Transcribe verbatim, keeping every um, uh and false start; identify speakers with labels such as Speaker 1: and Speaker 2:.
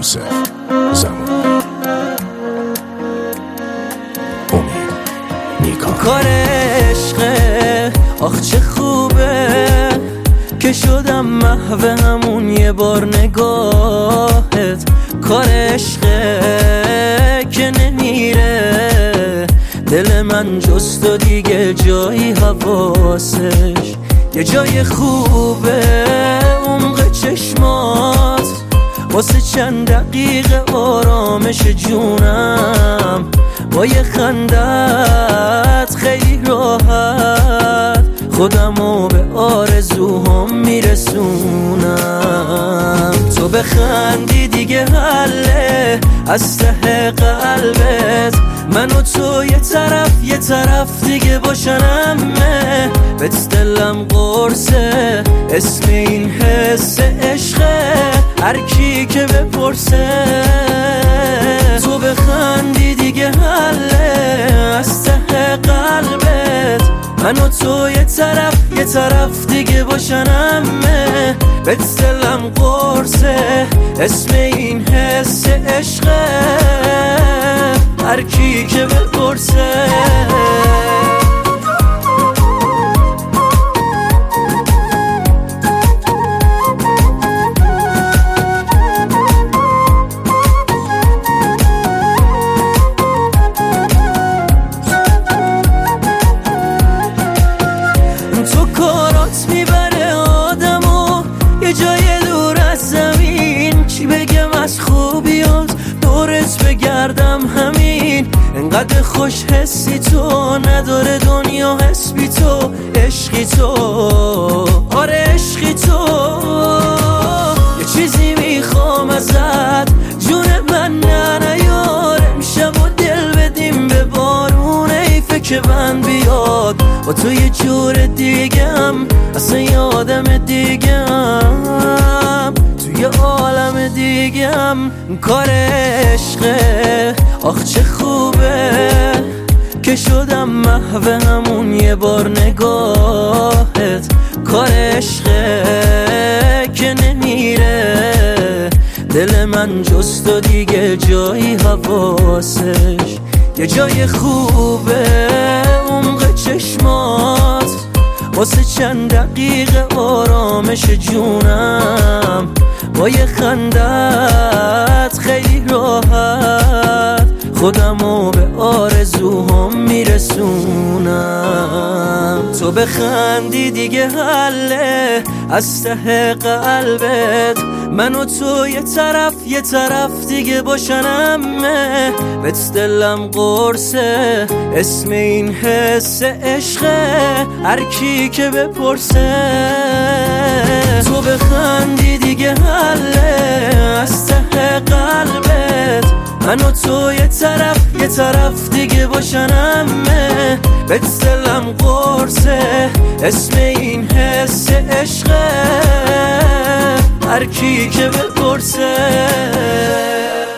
Speaker 1: یوسف زمان امید نیکا.
Speaker 2: کار عشقه آخ چه خوبه که شدم محو همون یه بار نگاهت. کار عشقه که نمیره دل من جز تو دیگه جایی حواسش. یه جای خوبه عمق چشمات واسه چند دقیقه آرامش جونم. با یه خندت خیلی راحت خودمو به آرزوهام میرسونم. تو بخندی دیگه حله از ته قلبت، من و تو یه طرف یه طرف دیگه باشنمه. بهت دلم قرصه اسم این حس عشقه، هر کی که بپرسه. تو بخندی دیگه حله از ته قلبت، من و تو یه طرف یه طرف دیگه باشنمه. بهت دلم قرصه اسم این حس عشقه، هر کی که بپرسه. تو کارات میبره آدمو یه جای دور از زمین، چی بگم از خوبیات دورت بگردم همین. انقدر خوش حسی تو نداره دنیا حس بی تو، عشقی تو آره عشقی تو. یه چیزی میخوام ازت جون من نه نیار، امشب و دل بدیم به بارون حیفه که من بیاد. با تو یه جور دیگم اصلا یه آدم دیگم، توی عالم دیگم. کار عشقه آخ چه خوبه که شدم محو همون یه بار نگاهت. کار عشقه که نمیره دل من جز تو دیگه جایی حواسش. یه جای خوبه عمق چشمات واسه چند دقیقه آرامش جونم. با یه خندت خیلی راحت خودمو به آرزوهام میرسونم. تو بخندی دیگه حله از ته قلبت، من و تو یه طرف یه طرف دیگه باشنمه. بهت دلم قرصه اسم این حس عشقه، هر کی که بپرسه. تو بخندی دیگه حله از ته قلبت، من و تو یه طرف یه طرف دیگه باشنمه. بهت دلم قرصه اسم این حس عشقه، هر کی که بپرسه.